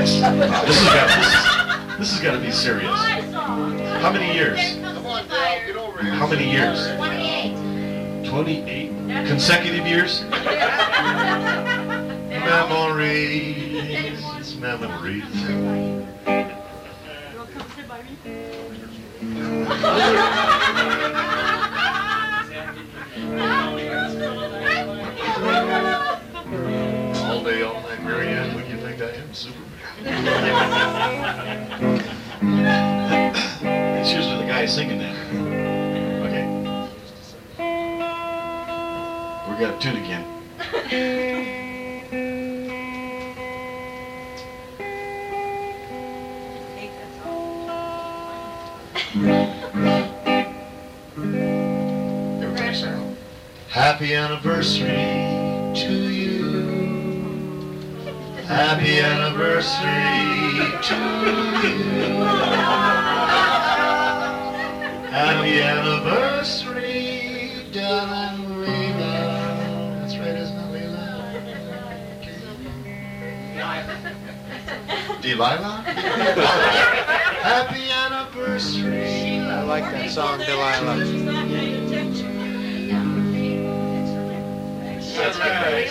This has got to be serious. How many years? How many years? 28. 28 consecutive years? Memories, memories. All day, all night, Marianne, what do you think I am, Superman? It's usually the guy singing that. Okay. We got a tune again. Everybody sing. Happy anniversary to you. Happy anniversary to you. Happy anniversary, darling Leela. That's right, isn't it, Leela? Delilah? Happy anniversary. I like that song, Delilah. That's good.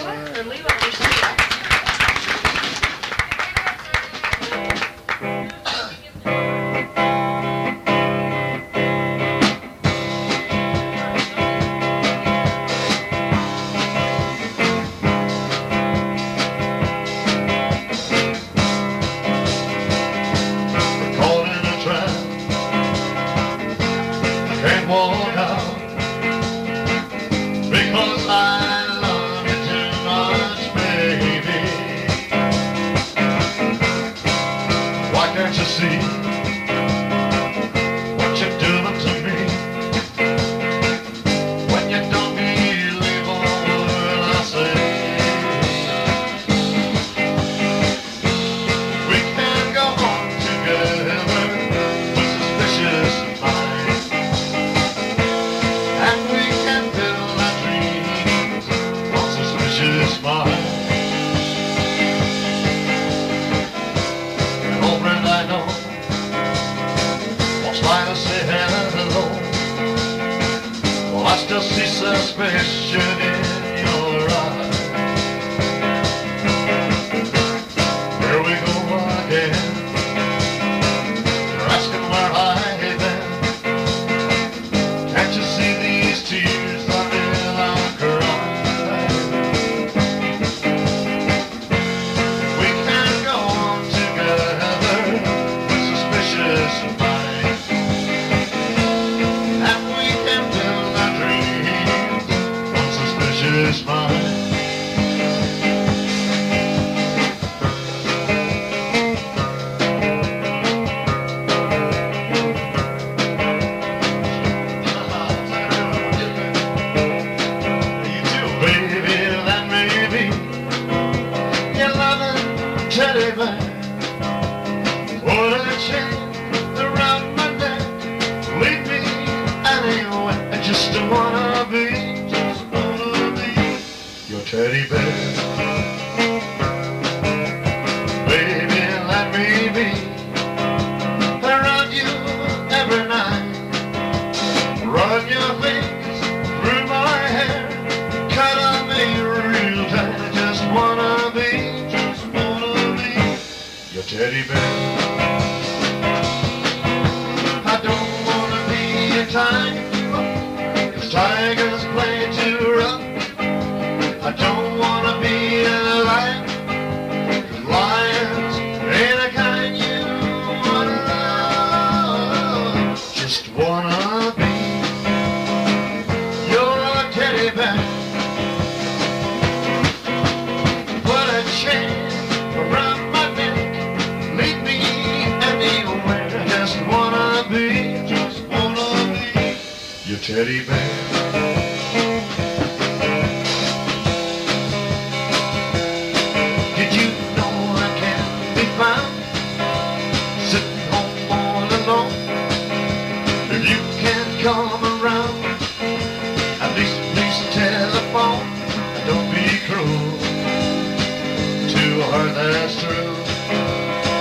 Walk out because I love you too much, baby. Why can't you see what you're doing to me when you don't believe all word I say? We can go on together with suspicious minds. And we can build our dreams on suspicious minds. An old friend I know walks by to say hello. Well, I still see suspicion in your eyes. Here we go again. You're asking where I've been. Can't you see these tears are in our crying? We can go on together with suspicious minds, and we can build our dreams on suspicious minds. Teddy bear, what a chain around my neck. Leave me anywhere. I just wanna be your teddy bear. Baby, let me be around you every night. Run your fingers through my hair, cut on me real tight. I just wanna be your teddy bear. I don't wanna be a tiger, 'cause tigers play too rough. I don't wanna be a lion, 'cause lions ain't the kind you wanna love. Just wanna be your teddy bear. Put a chain around my neck. Lead me anywhere. Just wanna be your teddy bear. Did you know I can be found sitting home all alone? If you can't come around, at least please telephone. Don't be cruel to her, that's true.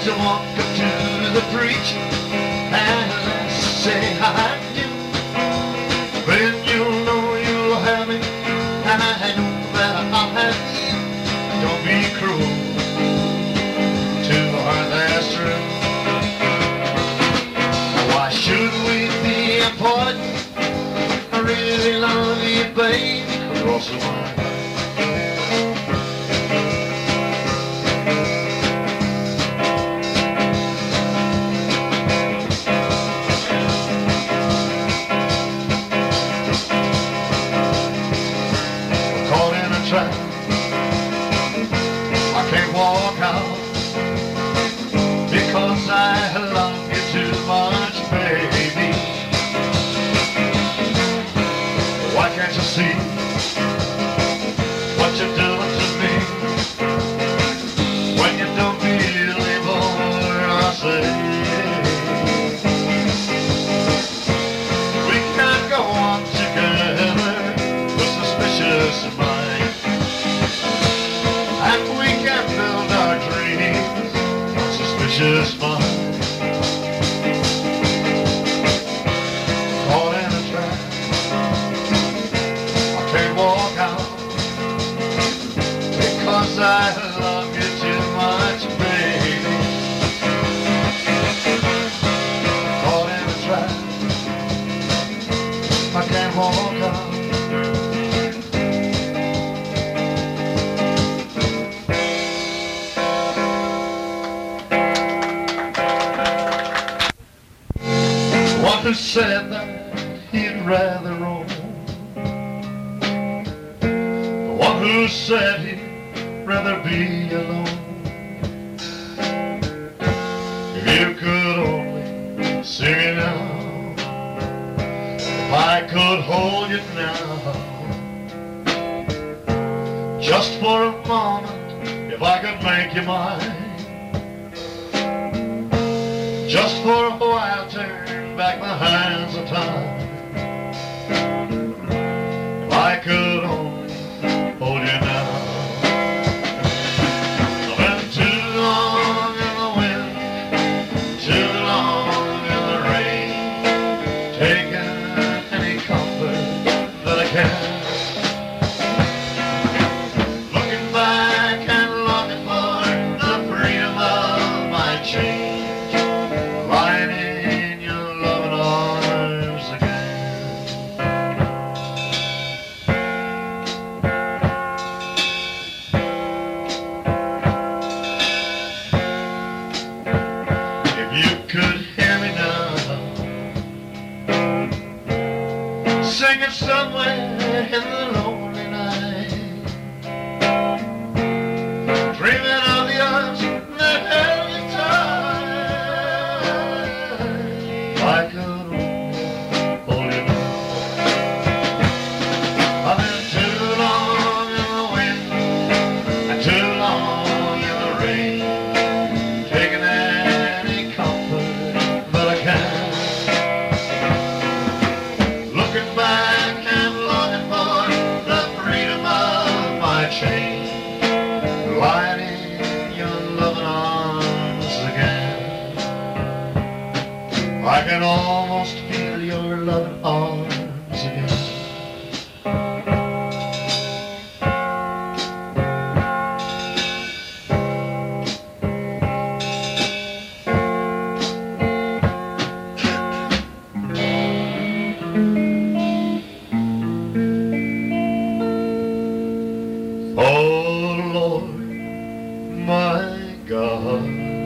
to walk up to the preacher and say I do. Then you'll know you'll have me, and I know that I'll have you. Don't be cruel to the heart that's true. Why should we be important? I really love you, baby, cross my heart. Trap. I can't walk out because I love you too much, baby. Why can't you see what you're doing to me when you don't believe all I say? We can't go on together with suspicious minds. Just mine, caught in a trap. I can't walk out because I love you too much, baby. Caught in a trap. I can't walk out. One who said that he'd rather roam, one who said he'd rather be alone. If you could only see me now, if I could hold you now, just for a moment, if I could make you mine, just for a while, turn back the hands of time. If I could only hold you now. I've been too long in the wind, too long in the rain, taking any comfort that I can. Looking back and longing for the freedom of my change. Could hear me now, singing somewhere in the lonely night, dreaming of the arms that held you tight. I could hold you now. I've been too long in the wind and too long in the rain, taking looking back and longing for the freedom of my chain, lying in your loving arms again. I can almost feel your loving arms again. Oh Lord, my God,